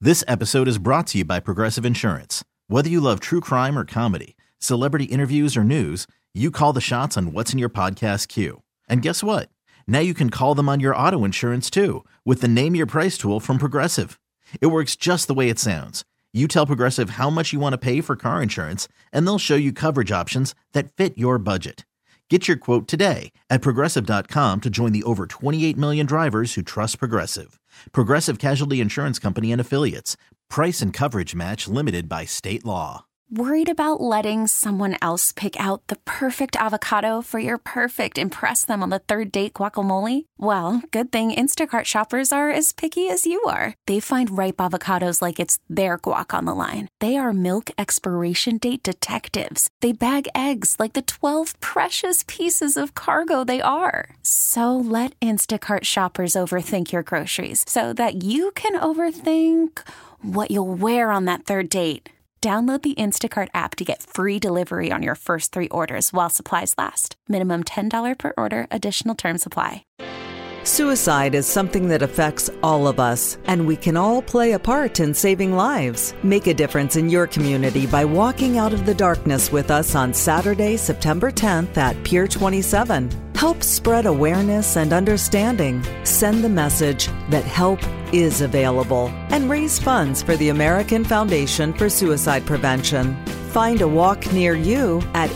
This episode is brought to you by Progressive Insurance. Whether you love true crime or comedy, celebrity interviews or news, you call the shots on what's in your podcast queue. And guess what? Now you can call them on your auto insurance too with the Name Your Price tool from Progressive. It works just the way it sounds. You tell Progressive how much you want to pay for car insurance, and they'll show you coverage options that fit your budget. Get your quote today at Progressive.com to join the over 28 million drivers who trust Progressive. Progressive Casualty Insurance Company and Affiliates. Price and coverage match limited by state law. Worried about letting someone else pick out the perfect avocado for your perfect impress them on the third date guacamole? Well, good thing Instacart shoppers are as picky as you are. They find ripe avocados like it's their guac on the line. They are milk expiration date detectives. They bag eggs like the 12 precious pieces of cargo they are. So let Instacart shoppers overthink your groceries so that you can overthink what you'll wear on that third date. Download the Instacart app to get free delivery on your first 3 orders while supplies last. Minimum $10 per order. Additional terms apply. Suicide is something that affects all of us, and we can all play a part in saving lives. Make a difference in your community by walking out of the darkness with us on Saturday, September 10th at Pier 27. Help spread awareness and understanding. Send the message that help is available and raise funds for the American Foundation for Suicide Prevention. Find a walk near you at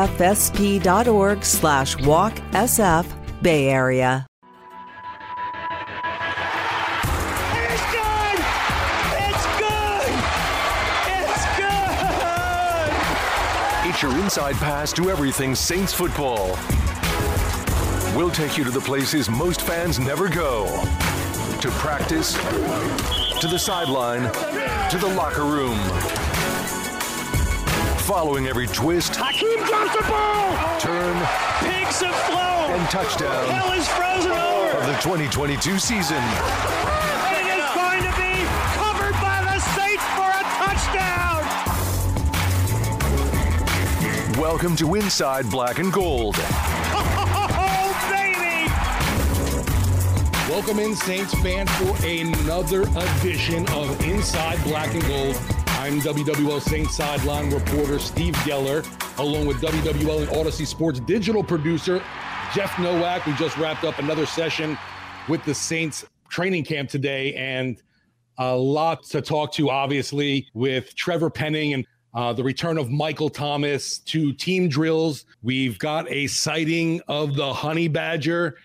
afsp.org/walksf Bay Area. It's your inside pass to everything Saints football. We'll take you to the places most fans never go. To practice, to the sideline, to the locker room. Following every twist, Hakeem drops the ball! turn, Pigs have flown! and touchdown Hell is frozen over! of the 2022 season. It is going to be covered by the Saints for a touchdown! Welcome to Inside Black and Gold. Oh, baby! Welcome in, Saints fans, for another edition of Inside Black and Gold. I'm WWL Saints sideline reporter Steve Geller, along with WWL and Odyssey Sports digital producer Jeff Nowak. We just wrapped up another session with the Saints training camp today, and a lot to talk to, obviously, with Trevor Penning and the return of Michael Thomas to team drills. We've got a sighting of the honey badger,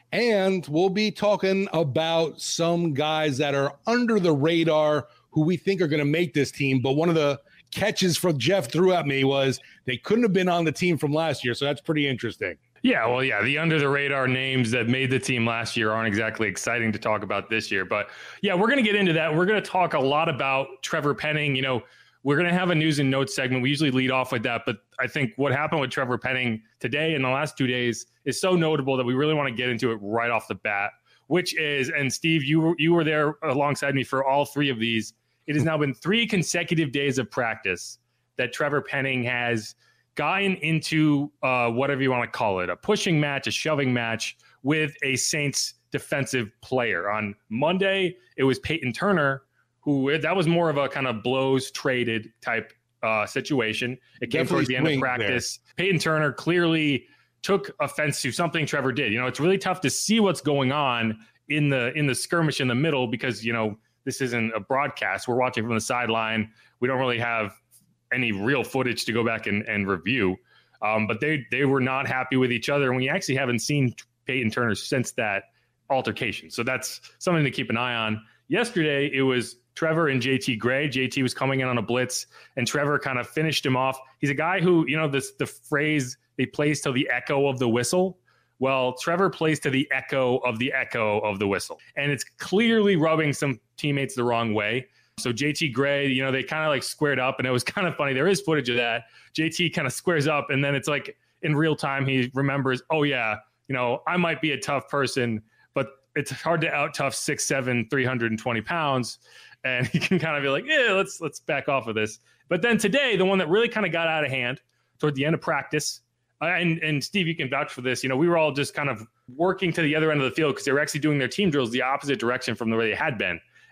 and we'll be talking about some guys that are under the radar who we think are going to make this team. But one of the catches from Jeff threw at me was they couldn't have been on the team from last year. So that's pretty interesting. Yeah, well, yeah, the under-the-radar names that made the team last year aren't exactly exciting to talk about this year. But, yeah, we're going to get into that. We're going to talk a lot about Trevor Penning. You know, we're going to have a news and notes segment. We usually lead off with that. But I think what happened with Trevor Penning today and the last 2 days is so notable that we really want to get into it right off the bat, which is, and Steve, you were there alongside me for all 3 of these. It has now been 3 consecutive days of practice that Trevor Penning has gotten into whatever you want to call it, a pushing match, a shoving match with a Saints defensive player. On Monday, it was Peyton Turner, who that was more of a kind of blows traded type situation. It came towards the end of practice. There. Peyton Turner clearly took offense to something Trevor did. You know, it's really tough to see what's going on in the skirmish in the middle because, you know, this isn't a broadcast. We're watching from the sideline. We don't really have any real footage to go back and review. But they were not happy with each other. And we actually haven't seen Peyton Turner since that altercation. So that's something to keep an eye on. Yesterday, it was Trevor and JT Gray. JT was coming in on a blitz, and Trevor kind of finished him off. He's a guy who, you know, the phrase, they plays to the echo of the whistle. Well, Trevor plays to the echo of the whistle. And it's clearly rubbing some teammates the wrong way. So JT Gray, you know, they kind of like squared up, and it was kind of funny. There is footage of that. JT kind of squares up, and then it's like in real time, he remembers, oh yeah, you know, I might be a tough person, but it's hard to out tough 6'7", 320 pounds. And he can kind of be like, yeah, let's back off of this. But then today, the one that really kind of got out of hand toward the end of practice, and Steve, you can vouch for this. You know, we were all just kind of working to the other end of the field because they were actually doing their team drills the opposite direction from the way they had been.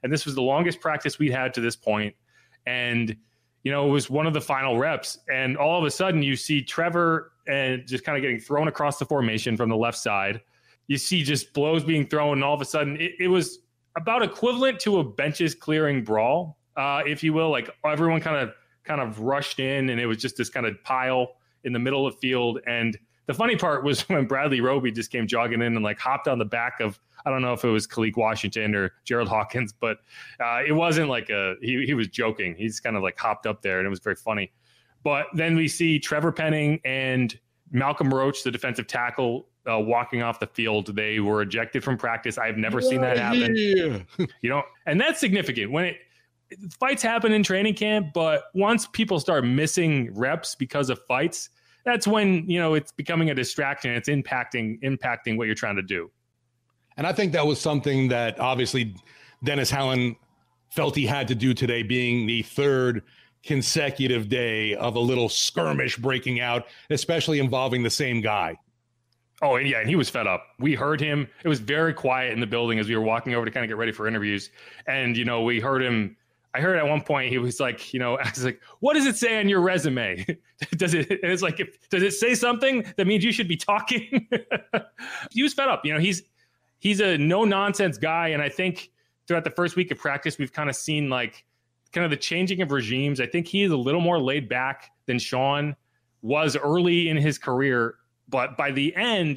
And this was the longest practice we'd had to this point. And, you know, it was one of the final reps. And all of a sudden you see Trevor and just kind of getting thrown across the formation from the left side. You see just blows being thrown. And all of a sudden it was about equivalent to a benches clearing brawl, if you will. Like everyone kind of rushed in, and it was just this kind of pile in the middle of the field. And the funny part was when Bradley Roby just came jogging in and like hopped on the back of, I don't know if it was Kalik Washington or Gerald Hawkins, but it wasn't like he was joking. He's kind of like hopped up there, and it was very funny. But then we see Trevor Penning and Malcolm Roach, the defensive tackle, walking off the field. They were ejected from practice. I've never seen that happen. You know, and that's significant when fights happen in training camp, but once people start missing reps because of fights, that's when, you know, it's becoming a distraction. It's impacting what you're trying to do. And I think that was something that obviously Dennis Allen felt he had to do today, being the third consecutive day of a little skirmish breaking out, especially involving the same guy. Oh, and yeah, and he was fed up. We heard him. It was very quiet in the building as we were walking over to kind of get ready for interviews. And, you know, we heard him. I heard at one point he was like, you know, I was like, what does it say on your resume? Does it? And it's like, does it say something that means you should be talking? He was fed up. You know, he's a no nonsense guy. And I think throughout the first week of practice, we've kind of seen like kind of the changing of regimes. I think he is a little more laid back than Sean was early in his career. But by the end,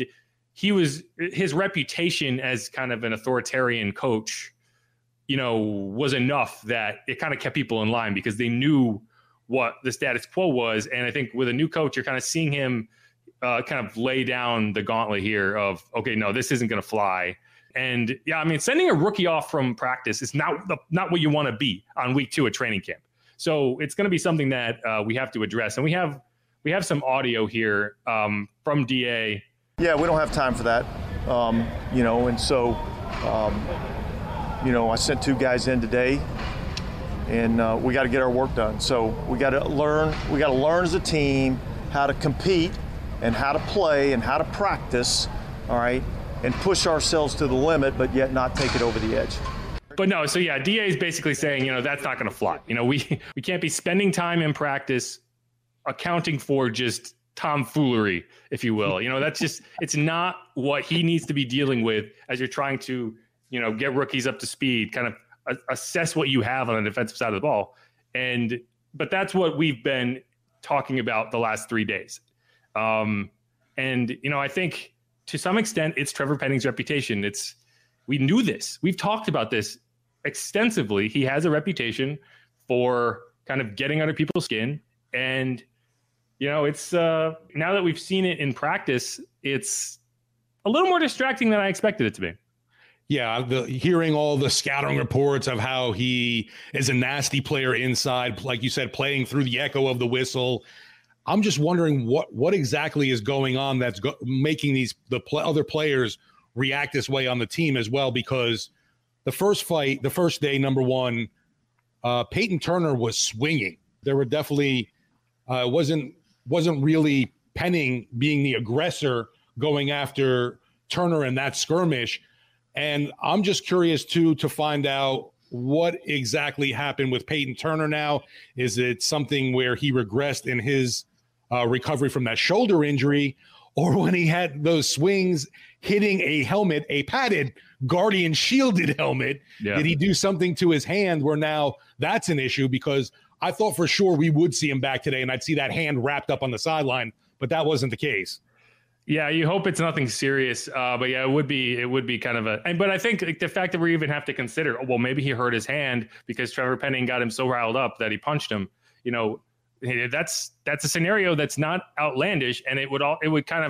his reputation as kind of an authoritarian coach, you know, was enough that it kind of kept people in line because they knew what the status quo was. And I think with a new coach, you're kind of seeing him kind of lay down the gauntlet here of, okay, no, this isn't going to fly. And yeah, I mean, sending a rookie off from practice is not what you want to be on week 2 at training camp. So it's going to be something that we have to address. And we have some audio here from DA. Yeah, we don't have time for that, you know, and so, you know, I sent 2 guys in today, and we got to get our work done. So we got to learn as a team how to compete and how to play and how to practice, all right, and push ourselves to the limit, but yet not take it over the edge. But no, so yeah, DA is basically saying, you know, that's not going to fly. You know, we can't be spending time in practice accounting for just tomfoolery, if you will. You know, that's just, it's not what he needs to be dealing with as you're trying to, you know, get rookies up to speed, kind of assess what you have on the defensive side of the ball. But that's what we've been talking about the last 3 days. And, you know, I think to some extent it's Trevor Penning's reputation. We knew this. We've talked about this extensively. He has a reputation for kind of getting under people's skin. And, you know, it's now that we've seen it in practice, it's a little more distracting than I expected it to be. Yeah, hearing all the scouting reports of how he is a nasty player inside, like you said, playing through the echo of the whistle. I'm just wondering what exactly is going on that's making the other players react this way on the team as well, because the first day, number one, Peyton Turner was swinging. There were definitely wasn't really Penning being the aggressor going after Turner in that skirmish. And I'm just curious, too, to find out what exactly happened with Peyton Turner now. Is it something where he regressed in his recovery from that shoulder injury, or when he had those swings hitting a helmet, a padded Guardian shielded helmet, did he do something to his hand where now that's an issue? Because I thought for sure we would see him back today and I'd see that hand wrapped up on the sideline, but that wasn't the case. Yeah, you hope it's nothing serious, but yeah, it would be kind of but I think like, the fact that we even have to consider, well, maybe he hurt his hand because Trevor Penning got him so riled up that he punched him. You know, that's a scenario that's not outlandish, and it would kind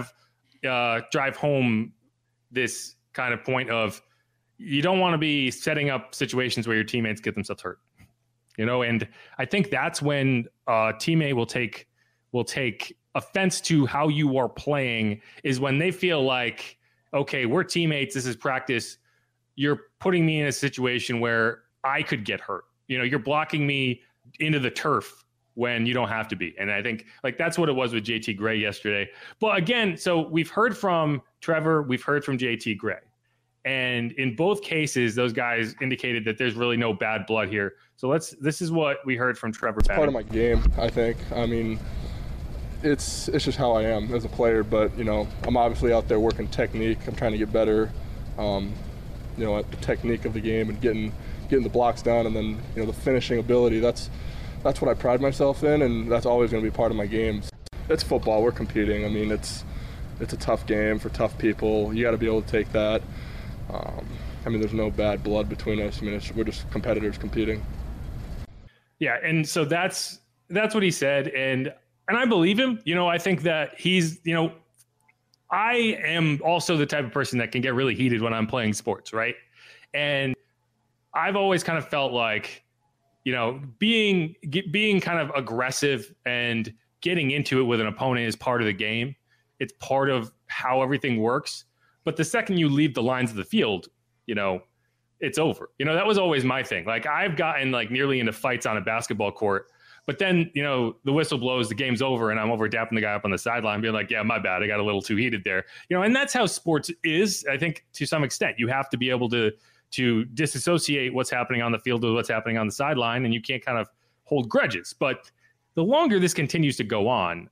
of drive home this kind of point of you don't want to be setting up situations where your teammates get themselves hurt. You know, and I think that's when a teammate will take offense to how you are playing, is when they feel like, okay, we're teammates, this is practice, you're putting me in a situation where I could get hurt. You know, you're blocking me into the turf when you don't have to be. And I think like that's what it was with JT Gray yesterday. But again, so we've heard from Trevor, we've heard from JT Gray. And in both cases, those guys indicated that there's really no bad blood here. So this is what we heard from Trevor Penning. Part of my game, I think. I mean, it's just how I am as a player, but, I'm obviously out there working technique. I'm trying to get better, at the technique of the game and getting the blocks down, and then, the finishing ability. That's what I pride myself in, and that's always going to be part of my game. It's football. We're competing. I mean, it's a tough game for tough people. You got to be able to take that. There's no bad blood between us. We're just competitors competing. Yeah, and so that's what he said, and I believe him. I think that he's, I am also the type of person that can get really heated when I'm playing sports, right? And I've always kind of felt like, being kind of aggressive and getting into it with an opponent is part of the game. It's part of how everything works. But the second you leave the lines of the field, it's over. That was always my thing. Like, I've gotten nearly into fights on a basketball court, but then, the whistle blows, the game's over, and I'm over dapping the guy up on the sideline being like, yeah, my bad, I got a little too heated there. And that's how sports is, I think, to some extent. You have to be able to disassociate what's happening on the field with what's happening on the sideline, and you can't kind of hold grudges. But the longer this continues to go on,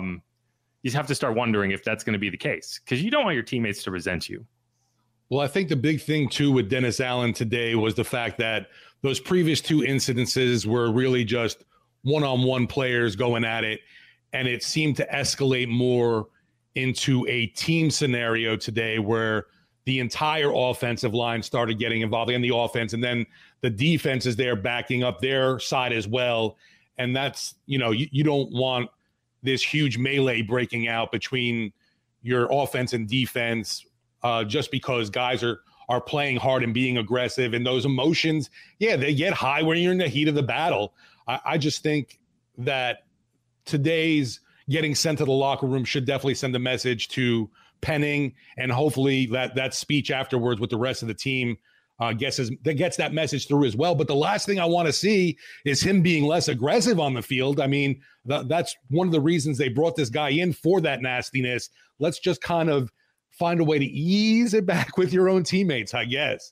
you have to start wondering if that's going to be the case, because you don't want your teammates to resent you. Well, I think the big thing, too, with Dennis Allen today was the fact that those previous two incidences were really just one-on-one players going at it, and it seemed to escalate more into a team scenario today where the entire offensive line started getting involved in the offense, and then the defense is there backing up their side as well. And that's, you don't want this huge melee breaking out between your offense and defense just because guys are playing hard and being aggressive, and those emotions, they get high when you're in the heat of the battle. I just think that today's getting sent to the locker room should definitely send a message to Penning, and hopefully that speech afterwards with the rest of the team gets that message through as well. But the last thing I want to see is him being less aggressive on the field. I mean, that's one of the reasons they brought this guy in, for that nastiness. Let's just kind of find a way to ease it back with your own teammates, I guess.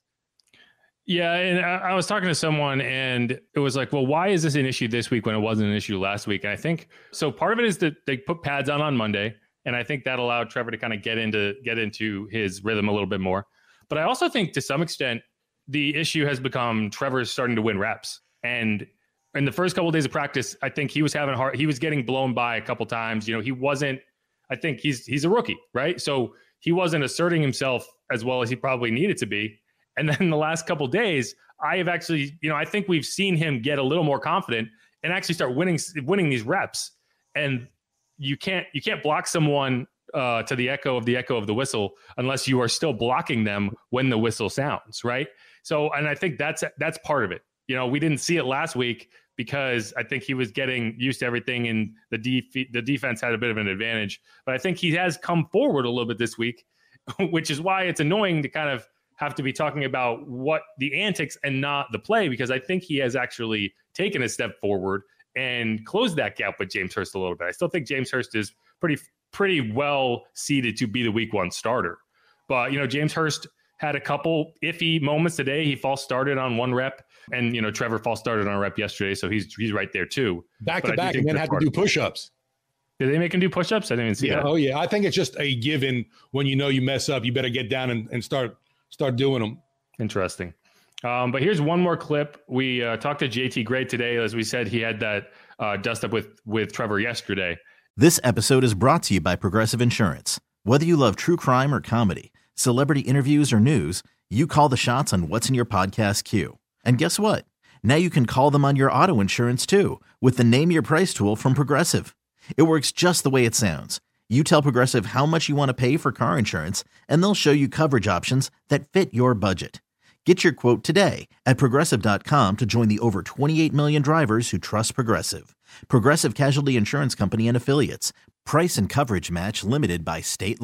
Yeah, and I was talking to someone, and it was like, well, why is this an issue this week when it wasn't an issue last week? And I think, so part of it is that they put pads on Monday, and I think that allowed Trevor to kind of get into his rhythm a little bit more. But I also think, to some extent, the issue has become Trevor's starting to win reps. And in the first couple of days of practice, I think he was having he was getting blown by a couple times. He wasn't, I think he's a rookie, right? So he wasn't asserting himself as well as he probably needed to be. And then the last couple of days, I have actually, I think we've seen him get a little more confident and actually start winning these reps. And you can't block someone to the echo of the whistle unless you are still blocking them when the whistle sounds, right? So, and I think that's part of it. We didn't see it last week because I think he was getting used to everything, and the defense had a bit of an advantage. But I think he has come forward a little bit this week, which is why it's annoying to kind of have to be talking about what the antics and not the play, because I think he has actually taken a step forward and closed that gap with James Hurst a little bit. I still think James Hurst is pretty well seated to be the week one starter. But, James Hurst had a couple iffy moments today. He false started on one rep, and, Trevor false started on a rep yesterday. So he's right there too. Back to back, and then had to do push-ups. Did they make him do push-ups? I didn't even see that. Oh yeah. I think it's just a given. When you mess up, you better get down and start doing them. Interesting. But here's one more clip. We talked to JT Gray today. As we said, he had that dust up with Trevor yesterday. This episode is brought to you by Progressive Insurance. Whether you love true crime or comedy, celebrity interviews or news, you call the shots on what's in your podcast queue. And guess what? Now you can call them on your auto insurance too, with the Name Your Price tool from Progressive. It works just the way it sounds. You tell Progressive how much you want to pay for car insurance, and they'll show you coverage options that fit your budget. Get your quote today at Progressive.com to join the over 28 million drivers who trust Progressive. Progressive Casualty Insurance Company and Affiliates. Price and coverage match limited by state law.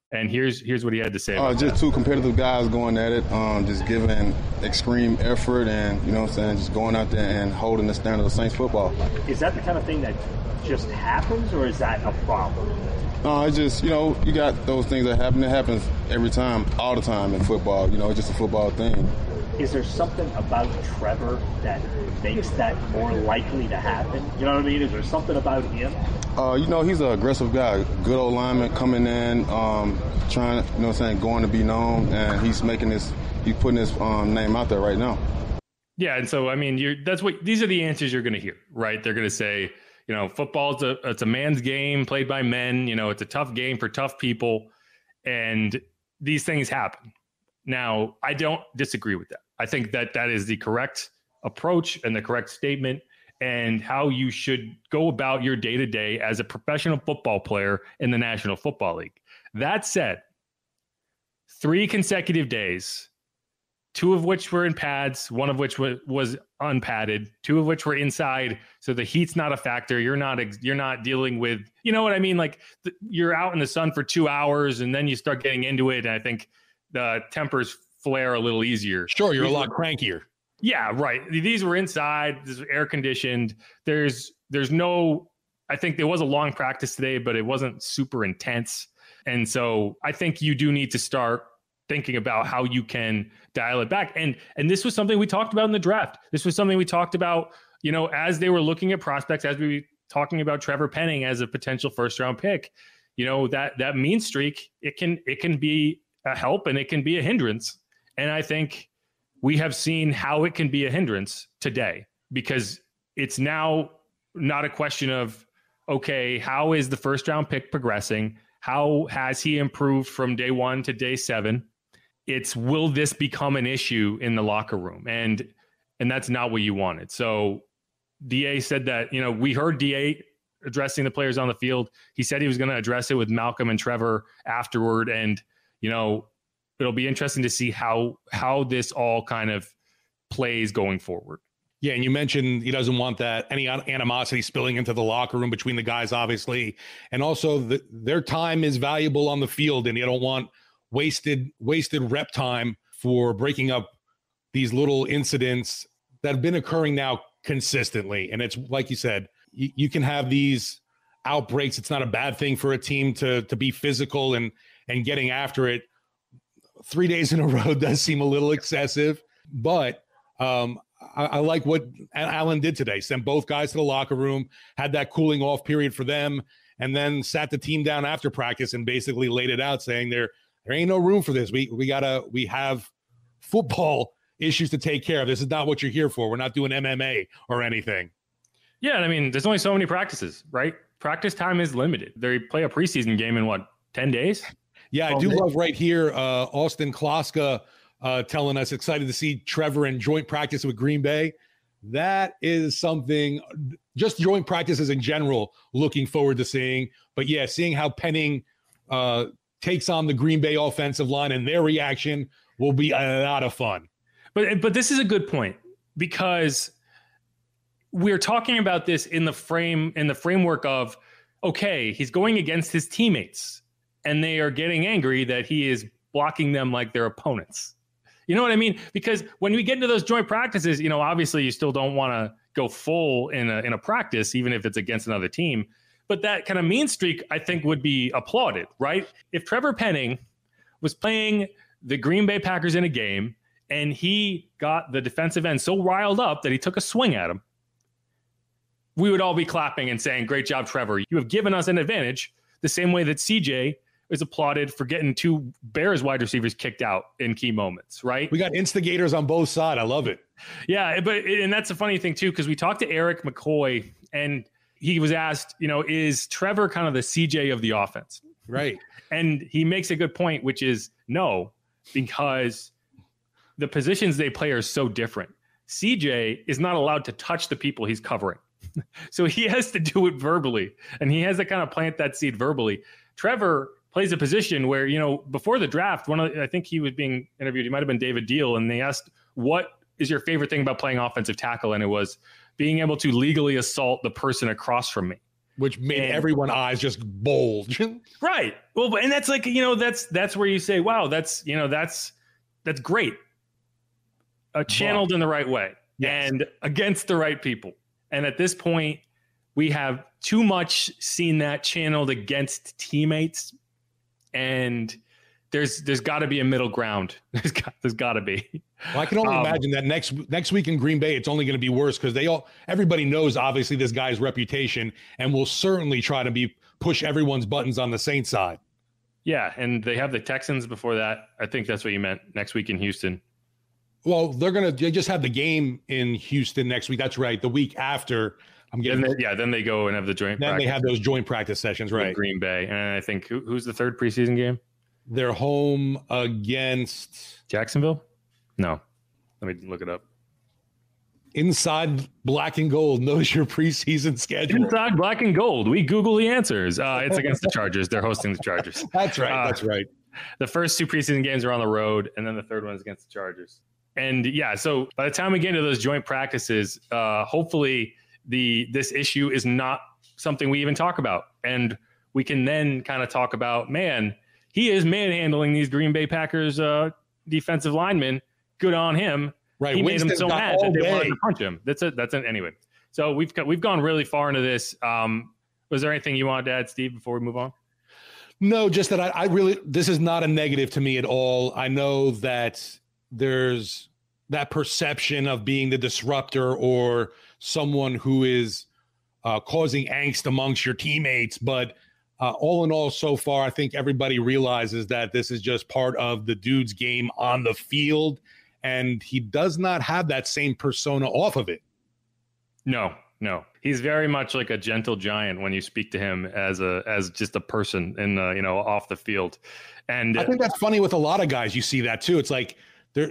And here's what he had to say about just that. Two competitive guys going at it, just giving extreme effort and, just going out there and holding the standard of Saints football. Is that the kind of thing that just happens, or is that a problem? It's just, you got those things that happen. It happens every time, all the time in football. It's just a football thing. Is there something about Trevor that makes that more likely to happen? You know what I mean? Is there something about him? He's an aggressive guy. Good old lineman coming in, trying, going to be known, and he's putting his name out there right now. Yeah, and so, these are the answers you're going to hear, right? They're going to say, football it's a man's game played by men. It's a tough game for tough people, and these things happen. Now, I don't disagree with that. I think that is the correct approach and the correct statement and how you should go about your day-to-day as a professional football player in the National Football League. That said, 3 consecutive days, 2 of which were in pads, 1 of which was unpadded, 2 of which were inside, so the heat's not a factor. You're not dealing with, you're out in the sun for 2 hours and then you start getting into it, and I think the tempers flare a little easier. Sure, you're a lot crankier. Yeah, right. These were inside. This was air conditioned. There's no. I think there was a long practice today, but it wasn't super intense. And so I think you do need to start thinking about how you can dial it back. And this was something we talked about in the draft. This was something we talked about, as they were looking at prospects, as we were talking about Trevor Penning as a potential first-round pick. That mean streak, it can be a help and it can be a hindrance. And I think we have seen how it can be a hindrance today, because it's now not a question of, okay, how is the first round pick progressing? How has he improved from day 1 to day 7? It's, will this become an issue in the locker room? And that's not what you wanted. So DA said that, we heard DA addressing the players on the field. He said he was going to address it with Malcolm and Trevor afterward. And, it'll be interesting to see how this all kind of plays going forward. Yeah, and you mentioned he doesn't want any animosity spilling into the locker room between the guys, obviously. And also their time is valuable on the field, and you don't want wasted rep time for breaking up these little incidents that have been occurring now consistently. And it's like you said, you can have these outbreaks. It's not a bad thing for a team to be physical and getting after it. 3 days in a row does seem a little excessive, but I like what Allen did today. Sent both guys to the locker room, had that cooling off period for them, and then sat the team down after practice and basically laid it out, saying there ain't no room for this. We have football issues to take care of. This is not what you're here for. We're not doing MMA or anything. Yeah, there's only so many practices, right? Practice time is limited. They play a preseason game in 10 days? Yeah, I do love right here, Austin Kloska telling us excited to see Trevor in joint practice with Green Bay. That is something, just joint practices in general, looking forward to seeing. But yeah, seeing how Penning takes on the Green Bay offensive line and their reaction will be a lot of fun. But this is a good point, because we're talking about this in the framework of, okay, he's going against his teammates, and they are getting angry that he is blocking them like their opponents. You know what I mean? Because when we get into those joint practices, obviously you still don't want to go full in a practice, even if it's against another team. But that kind of mean streak, I think, would be applauded, right? If Trevor Penning was playing the Green Bay Packers in a game and he got the defensive end so riled up that he took a swing at him, we would all be clapping and saying, great job, Trevor. You have given us an advantage, the same way that CJ is applauded for getting 2 Bears wide receivers kicked out in key moments, right? We got instigators on both sides. I love it. Yeah, and that's a funny thing too, because we talked to Eric McCoy and he was asked, is Trevor kind of the CJ of the offense? Right. And he makes a good point, which is no, because the positions they play are so different. CJ is not allowed to touch the people he's covering. So he has to do it verbally, and he has to kind of plant that seed verbally. Trevor plays a position where, before the draft, I think he was being interviewed, he might have been David Deal, and they asked, what is your favorite thing about playing offensive tackle? And it was being able to legally assault the person across from me. which made everyone's eyes just bulge. Right. Well, and that's like, that's where you say, wow, that's great. Channeled in the right way. Yes. And against the right people. And at this point, we have too much seen that channeled against teammates. And there's got to be a middle ground. There's got to be. Well, I can only imagine that next week in Green Bay, it's only going to be worse because everybody knows obviously this guy's reputation and will certainly try to push everyone's buttons on the Saints side. Yeah, and they have the Texans before that. I think that's what you meant, next week in Houston. Well, they just have the game in Houston next week. That's right. The week after, then they go and have the joint. Then they have those joint practice sessions, right? Green Bay, and I think who's the third preseason game? They're home against Jacksonville. No, let me look it up. Inside Black and Gold knows your preseason schedule. Inside Black and Gold, we Google the answers. It's against the Chargers. They're hosting the Chargers. That's right. That's right. The first two preseason games are on the road, and then the third one is against the Chargers. And yeah, so by the time we get into those joint practices, hopefully this issue is not something we even talk about, and we can then kind of talk about, man, he is manhandling these Green Bay Packers defensive linemen. Good on him. Right. He made them so mad that they wanted to punch him. That's it. Anyway. So we've gone really far into this. Was there anything you wanted to add, Steve, before we move on? No, just that I really, this is not a negative to me at all. I know that there's that perception of being the disruptor or someone who is causing angst amongst your teammates. But all in all, so far, I think everybody realizes that this is just part of the dude's game on the field. And he does not have that same persona off of it. No. He's very much like a gentle giant when you speak to him as just a person in off the field. And I think that's funny with a lot of guys. You see that too. It's like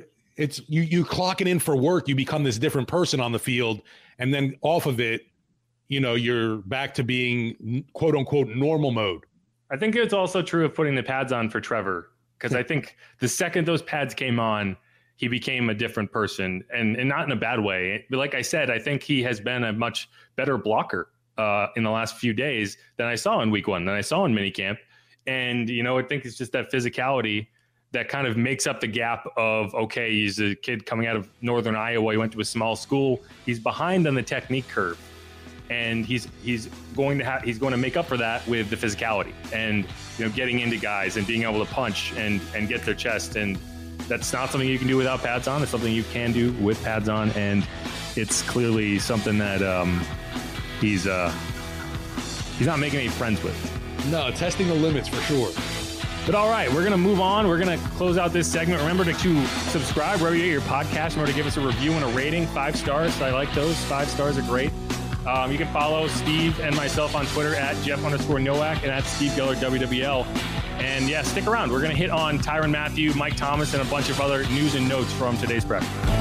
you clock it in for work. You become this different person on the field. And then off of it, you're back to being quote unquote normal mode. I think it's also true of putting the pads on for Trevor, because I think the second those pads came on, he became a different person, and not in a bad way. But like I said, I think he has been a much better blocker in the last few days than I saw in week one, than I saw in minicamp. And, I think it's just that physicality that kind of makes up the gap of, okay, he's a kid coming out of Northern Iowa. He went to a small school. He's behind on the technique curve. And he's going to make up for that with the physicality and, getting into guys and being able to punch and get their chest. And that's not something you can do without pads on. It's something you can do with pads on. And it's clearly something that he's not making any friends with. No, testing the limits for sure. But all right, we're going to move on. We're going to close out this segment. Remember to subscribe wherever you get your podcast. Remember to give us a review and a rating. 5 stars. I like those. 5 stars are great. You can follow Steve and myself on Twitter at Jeff_Nowak and at Steve Geller WWL. And yeah, stick around. We're going to hit on Tyrann Mathieu, Mike Thomas, and a bunch of other news and notes from today's prep.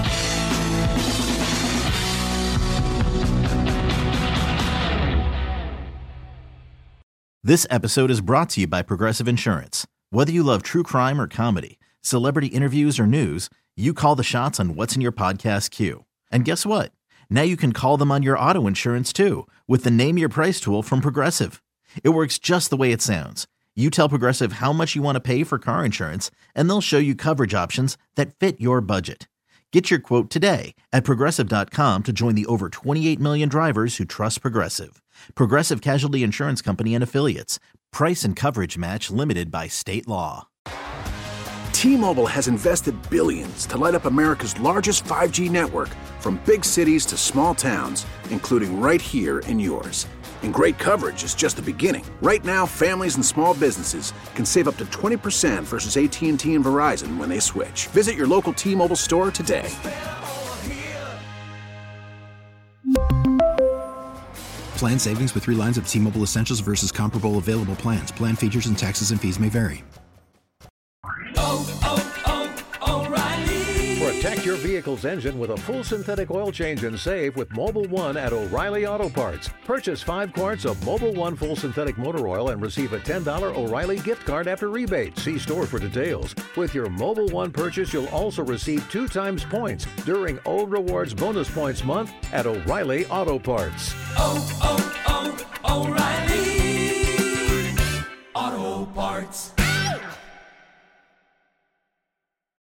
This episode is brought to you by Progressive Insurance. Whether you love true crime or comedy, celebrity interviews or news, you call the shots on what's in your podcast queue. And guess what? Now you can call them on your auto insurance too with the Name Your Price tool from Progressive. It works just the way it sounds. You tell Progressive how much you want to pay for car insurance, and they'll show you coverage options that fit your budget. Get your quote today at Progressive.com to join the over 28 million drivers who trust Progressive. Progressive Casualty Insurance Company and Affiliates. Price and coverage match limited by state law. T-Mobile has invested billions to light up America's largest 5G network, from big cities to small towns, including right here in yours. And great coverage is just the beginning. Right now, families and small businesses can save up to 20% versus AT&T and Verizon when they switch. Visit your local T-Mobile store today. Plan savings with 3 lines of T-Mobile Essentials versus comparable available plans. Plan features and taxes and fees may vary. Protect your vehicle's engine with a full synthetic oil change and save with Mobil 1 at O'Reilly Auto Parts. Purchase 5 quarts of Mobil 1 full synthetic motor oil and receive a $10 O'Reilly gift card after rebate. See store for details. With your Mobil 1 purchase, you'll also receive 2 times points during O Rewards Bonus Points Month at O'Reilly Auto Parts. O'Reilly Auto Parts.